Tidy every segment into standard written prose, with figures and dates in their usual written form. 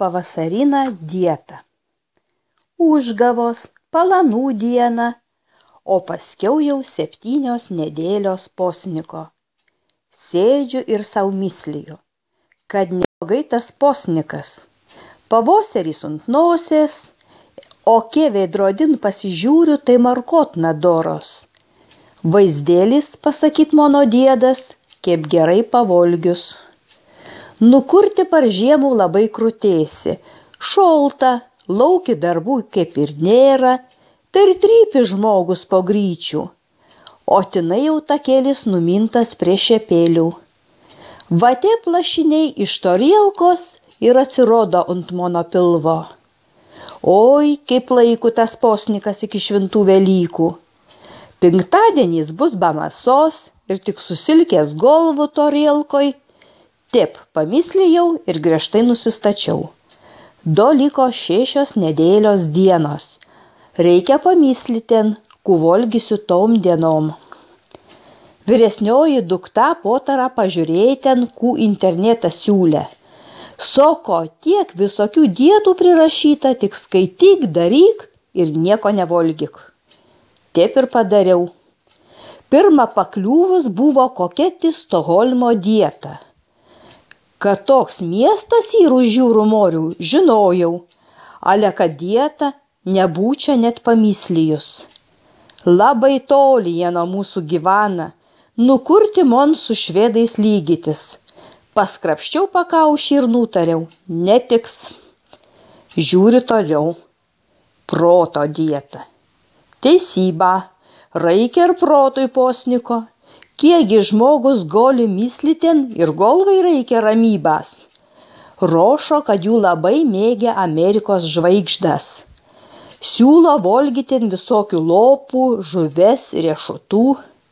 pavasarinę dietą. Užgavos, palanų diena, o paskiau jau 7 nedėlios posniko. Sėdžiu ir sau mysliju, kad neblogai tas posnikas. Pavosarys ant nosės, o kai veidrodin pasižiūriu, tai markotna doros. Vaizdėlis, pasakyt mano dėdas, kaip gerai pavolgius. Nukurti par žiemų labai krutėsi, šolta, lauki darbų kaip ir nėra, tai ir trypi žmogus po gryčių, o tinai jau takėlis numintas prie šepėlių. Vatė plašiniai iš torielkos ir atsirodo ant mano pilvo. Oi, kaip laiku tas posnikas iki šventų Velykų. Penktadienis bus be mėsos ir tik susilkęs golvų torielkoj. Taip, pamislijau ir griežtai nusistačiau. Liko 6 nedėlios dienos. Reikia pamisliten, kuvolgysiu tom dienom. Vyresnioji dukta potarą pažiūrėten, ku internetą siūlė. Soko, tiek visokių dietų prirašyta, tik skaityk, daryk ir nieko nevolgyk. Taip ir padariau. Pirma pakliūvus buvo kokia Stokholmo dieta. Kad toks miestas yra už jūrų morių, žinojau, ale kad dieta nebūčia net pamislijus. Labai toli jie nuo mūsų gyvena, nukurti mon su švedais lygytis. Paskrapščiau pakaušį ir nutariau, netiks. Žiūriu toliau. Proto dieta. Teisybė, reikia ir protui posniko. Kiekgi žmogus gali mysliten ir golvai reikia ramybės. Rošo, kad jų labai mėgia Amerikos žvaigždas. Siūlo volgytin visokių lopų, žuves, riešutų.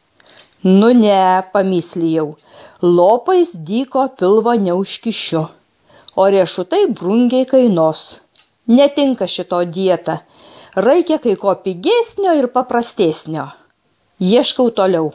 Nu ne, pamislijau, lopais dyko pilvo neužkišiu, o riešutai brungiai kainos. Netinka šito dieta, reikia kai ko pigesnio ir paprastesnio. Ieškau toliau.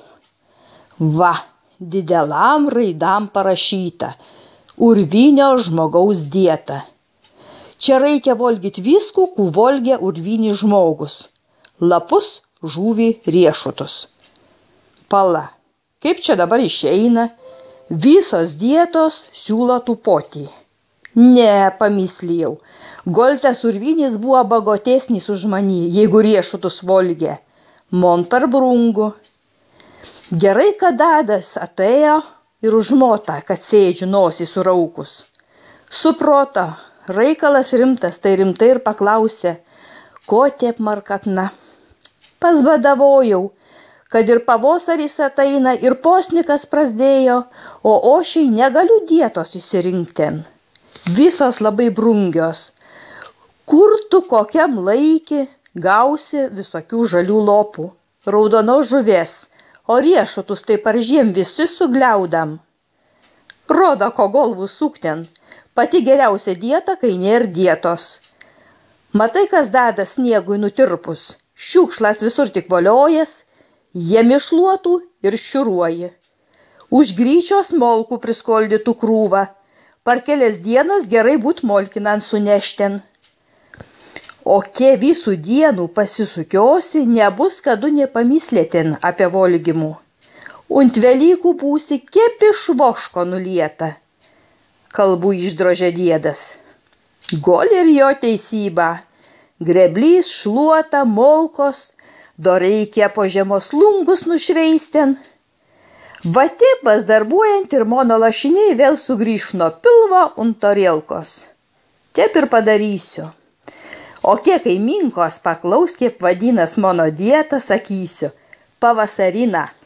Va, didelam raidam parašyta, urvinio žmogaus dieta. Čia reikia volgyt viskų, ku volgia urvinį žmogus. Lapus, žuvį, riešutus. Pala, kaip čia dabar išeina? Visos dietos siūlo tų potį. Ne, pamislijau, goltas urvinis buvo bagotesnis už manį, jeigu riešutus volgia. Mon per brungu. Gerai, kad dadas atėjo ir užmota, kad sėdžiu nosį suraukus. Suprota, reikalas rimtas, tai rimtai ir paklausė, ko tiep markatna. Pasbadavojau, kad ir pavosarys ateina ir posnikas prasidėjo, o ošiai negaliu dietos įsirinkten. Visos labai brungios. Kur tu kokiam laikį gausi visokių žalių lopų, raudonos žuvies, o riešutus tai par žiem visi sugliaudam. Rodo, ko golvų sukten, pati geriausia dieta, kai nėr dietos. Matai, kas dada sniegui nutirpus, šiukšlas visur tik voliojas, jie mišluotų ir šiuruoji. Už gryčio smolkų priskoldytų krūvą, par kelias dienas gerai būt molkinant sunešten. O kie visų dienų pasisukiosi, nebus kadu nepamislėtin apie volgimų. Unt Velykų būsi kaip iš voško nulieta. Kalbų išdrožė dėdas. Gol ir jo teisybė. Greblys, šluota, molkos, do reikia po žiemos lungus nušveisten. Vatėpas darbuojant ir mono lašiniai vėl sugrįš nuo pilvo ant torielkos. Taip ir padarysiu. O kiek kaiminkos paklaus, kaip vadinas mano dieta, sakysiu, pavasarina.